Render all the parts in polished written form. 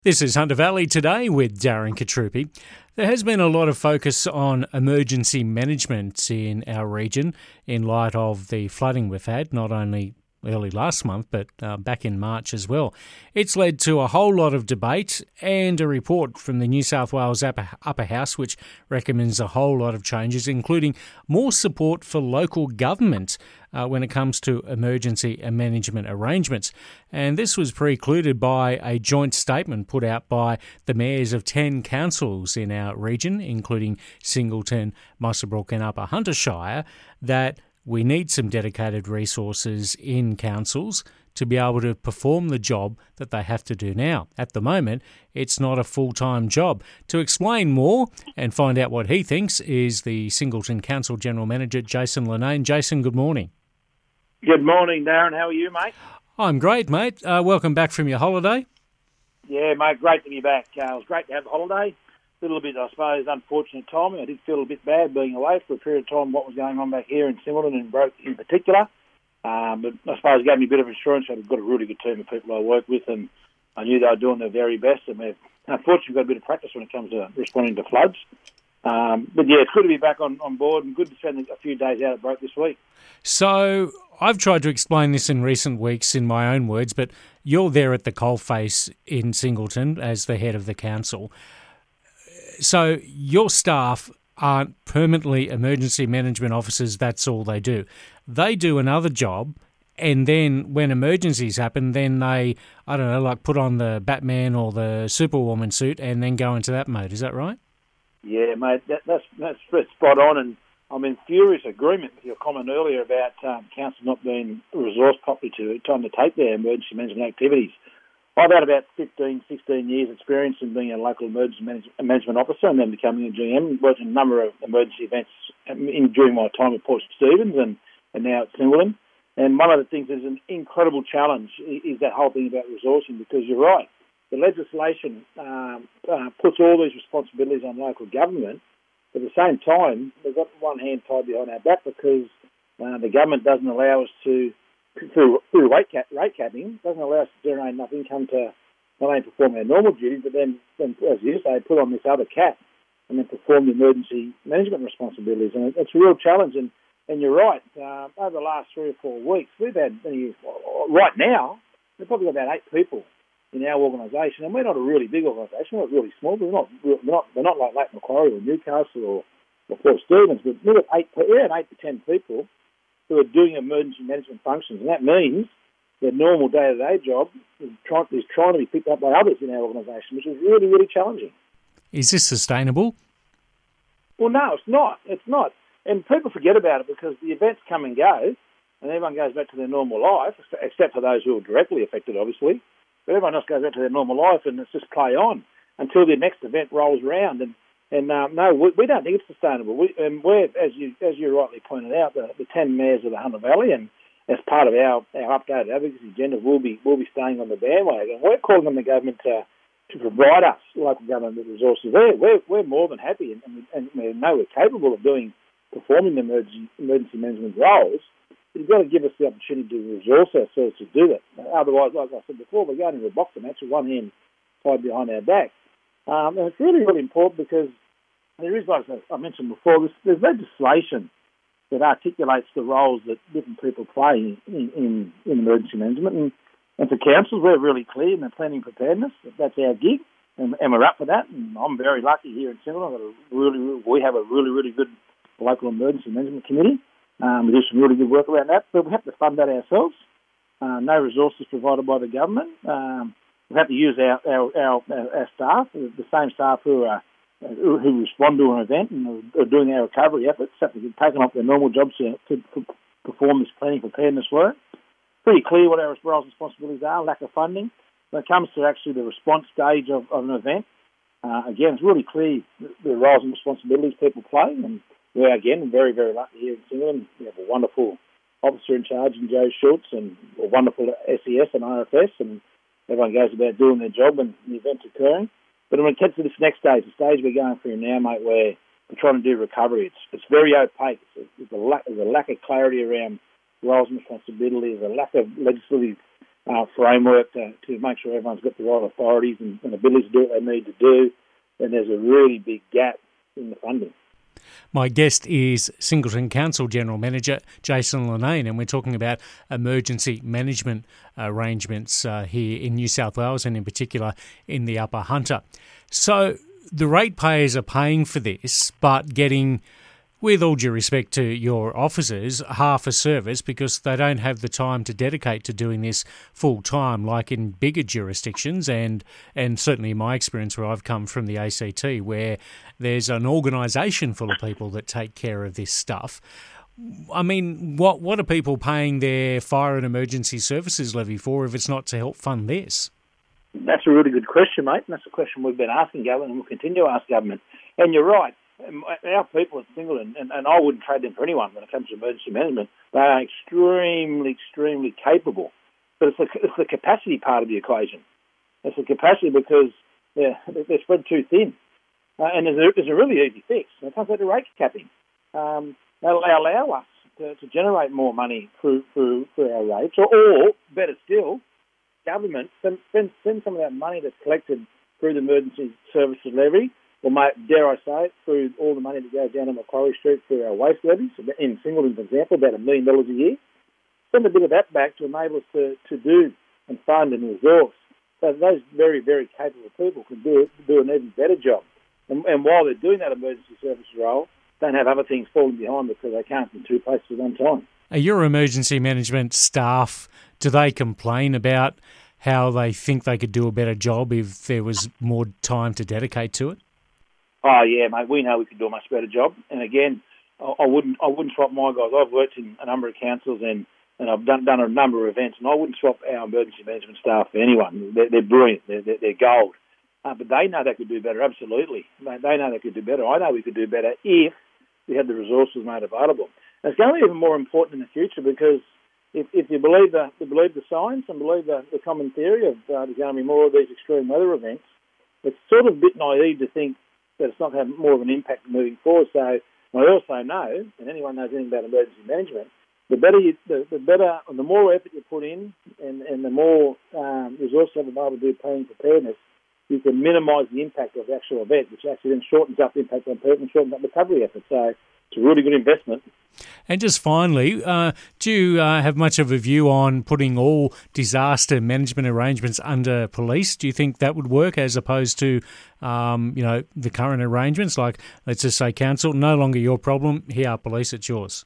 This is Hunter Valley Today with Darren Katrupi. There has been a lot of focus on emergency management in our region in light of the flooding we've had, not only early last month, but back in March as well. It's led to a whole lot of debate and a report from the New South Wales Upper House which recommends a whole lot of changes, including more support for local government when it comes to emergency and management arrangements. And this was precluded by a joint statement put out by the mayors of 10 councils in our region, including Singleton, Muswellbrook and Upper Hunter Shire, that we need some dedicated resources in councils to be able to perform the job that they have to do now. At the moment, it's not a full-time job. To explain more and find out what he thinks is the Singleton Council General Manager, Jason Linnane. Jason, good morning. Good morning, Darren. How are you, mate? I'm great, mate. Welcome back from your holiday. Yeah, mate, great to be back. It was great to have the holiday. A little bit, I suppose, unfortunate timing. I did feel a bit bad being away for a period of time, what was going on back here in Singleton and Broke in particular. But I suppose it gave me a bit of assurance. I've got a really good team of people I work with, and I knew they were doing their very best. And we've unfortunately got a bit of practice when it comes to responding to floods. But yeah, it's good to be back on board and good to spend a few days out at Broke this week. So I've tried to explain this in recent weeks in my own words, but you're there at the coalface in Singleton as the head of the council. So your staff aren't permanently emergency management officers, that's all they do. They do another job, and then when emergencies happen, then they, I don't know, like put on the Batman or the Superwoman suit and then go into that mode. Is that right? Yeah, mate, that's spot on, and I'm in furious agreement with your comment earlier about council not being resourced properly to time to take their emergency management activities. I've had about 15, 16 years experience in being a local emergency management officer and then becoming a GM, worked in a number of emergency events during my time at Port Stephens and now at Singleton. And one of the things that's an incredible challenge is that whole thing about resourcing, because you're right. The legislation puts all these responsibilities on local government, but at the same time, they've got one hand tied behind our back because the government doesn't allow us to, through rate capping, doesn't allow us to generate enough income to not only perform our normal duties, but then as you say, put on this other cap and then perform the emergency management responsibilities. And it's a real challenge. And you're right, over the last 3 or 4 weeks, we've had, right now, we've probably got about 8 people in our organisation, and we're not a really big organisation. We're really small. We're not like Lake Macquarie or Newcastle or Port Stephens, but we're 8 to 10 people who are doing emergency management functions, and that means their normal day-to-day job is trying to be picked up by others in our organisation, which is really, really challenging. Is this sustainable? Well, no, it's not. It's not. And people forget about it because the events come and go, and everyone goes back to their normal life, except for those who are directly affected, obviously. But everyone else goes back to their normal life, and it's just play on until the next event rolls around. And no, we don't think it's sustainable. We're, as you rightly pointed out, the 10 mayors of the Hunter Valley, and as part of our updated advocacy agenda, we'll be staying on the bandwagon. We're calling on the government to provide us, local government, with resources. We're more than happy, and we know we're capable of performing the emergency management roles. You've got to give us the opportunity to resource ourselves to do it. Otherwise, like I said before, we're going into a boxing match with one hand tied behind our back. And it's really, really important because there is, like I mentioned before, there's legislation that articulates the roles that different people play in emergency management. And for councils, we're really clear in the planning preparedness. That's our gig, and we're up for that. And I'm very lucky here in Singleton. We have a really, really good local emergency management committee. We do some really good work around that, but we have to fund that ourselves. No resources provided by the government. We have to use our staff, the same staff who respond to an event and are doing our recovery efforts, have to be taken off their normal jobs to perform this planning preparedness work. Pretty clear what our roles and responsibilities are, lack of funding. When it comes to actually the response stage of an event, again, it's really clear the roles and responsibilities people play, and we're, again, very, very lucky here in Singleton. We have a wonderful officer in charge in Joe Schultz and a wonderful SES and RFS, and everyone goes about doing their job when the event's occurring. But when it gets to this next stage, the stage we're going through now, mate, where we're trying to do recovery, it's very opaque. There's a lack of clarity around roles and responsibilities, a lack of legislative framework to make sure everyone's got the right authorities and abilities to do what they need to do, then there's a really big gap in the funding. My guest is Singleton Council General Manager Jason Linnane, and we're talking about emergency management arrangements here in New South Wales and in particular in the Upper Hunter. So the ratepayers are paying for this but getting, with all due respect to your officers, half a service because they don't have the time to dedicate to doing this full time like in bigger jurisdictions and certainly in my experience where I've come from the ACT where there's an organisation full of people that take care of this stuff. I mean, what are people paying their fire and emergency services levy for if it's not to help fund this? That's a really good question, mate, and that's a question we've been asking government and we'll continue to ask government. And you're right. Our people at Singleton, and I wouldn't trade them for anyone when it comes to emergency management, they are extremely, extremely capable. But it's the capacity part of the equation. It's the capacity because they're spread too thin. And there's a really easy fix. It comes back to rate capping. They'll allow us to generate more money through our rates, or better still, government spend some of that money that's collected through the emergency services levy, or dare I say it, through all the money that goes down to Macquarie Street through our waste levies. In Singleton, for example, about $1 million a year. Send a bit of that back to enable us to do and fund and resource. So those very, very capable people can do an even better job. And while they're doing that emergency service role, don't have other things falling behind because they can't in two places at one time. Are your emergency management staff, do they complain about how they think they could do a better job if there was more time to dedicate to it? Oh yeah, mate. We know we could do a much better job. And again, I wouldn't swap my guys. I've worked in a number of councils and I've done a number of events, and I wouldn't swap our emergency management staff for anyone. They're brilliant. They're gold. But they know they could do better. Absolutely, they know they could do better. I know we could do better if we had the resources made available. And it's going to be even more important in the future because if you believe the science and believe the common theory of there's going to be more of these extreme weather events, it's sort of a bit naive to think that it's not going to have more of an impact moving forward. So I also know, and anyone knows anything about emergency management, the better, and the more effort you put in, and the more resources you have available to do planning preparedness, you can minimise the impact of the actual event, which actually then shortens up the impact on people and shortens up recovery efforts. So it's a really good investment. And just finally, do you have much of a view on putting all disaster management arrangements under police? Do you think that would work as opposed to, the current arrangements? Like, let's just say council, no longer your problem, here are police, it's yours.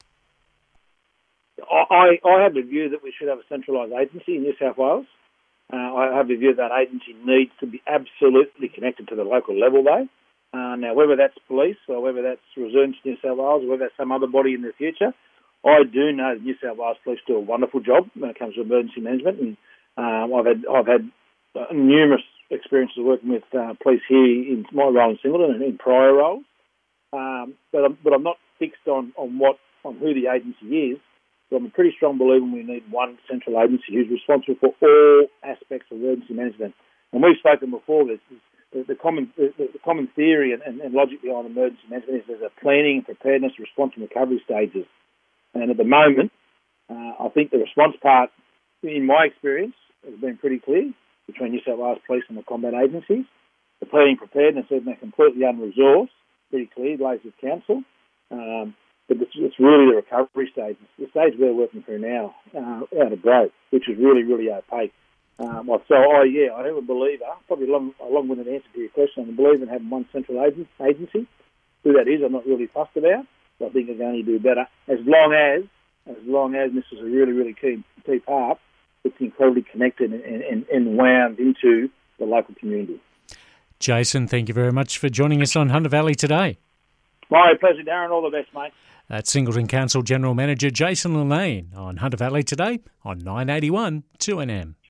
I have the view that we should have a centralised agency in New South Wales. I have the view that agency needs to be absolutely connected to the local level, though. Now, whether that's police or whether that's Resilience New South Wales or whether that's some other body in the future, I do know that New South Wales Police do a wonderful job when it comes to emergency management. And I've had numerous experiences working with police here in my role in Singleton and in prior roles. But I'm not fixed on who the agency is. So I'm a pretty strong believer we need one central agency who's responsible for all aspects of emergency management. And we've spoken before. The common theory and logic behind emergency management is there's a planning, preparedness, response and recovery stages. And at the moment, I think the response part, in my experience, has been pretty clear between New South Wales Police and the combat agencies. The planning preparedness has been completely unresourced, pretty clear, lays with council. But it's really the recovery stage. It's the stage we're working through now, out of growth, which is really, really opaque. I am a believer, probably a long-winded answer to your question, I'm a believer in having one central agency. Who that is, I'm not really fussed about. But I think they're going to do better as long as this is a really, really key part, it's incredibly connected and wound into the local community. Jason, thank you very much for joining us on Hunter Valley today. My pleasure, Darren. All the best, mate. That's Singleton Council General Manager Jason Linnane on Hunter Valley today on 981 2NM.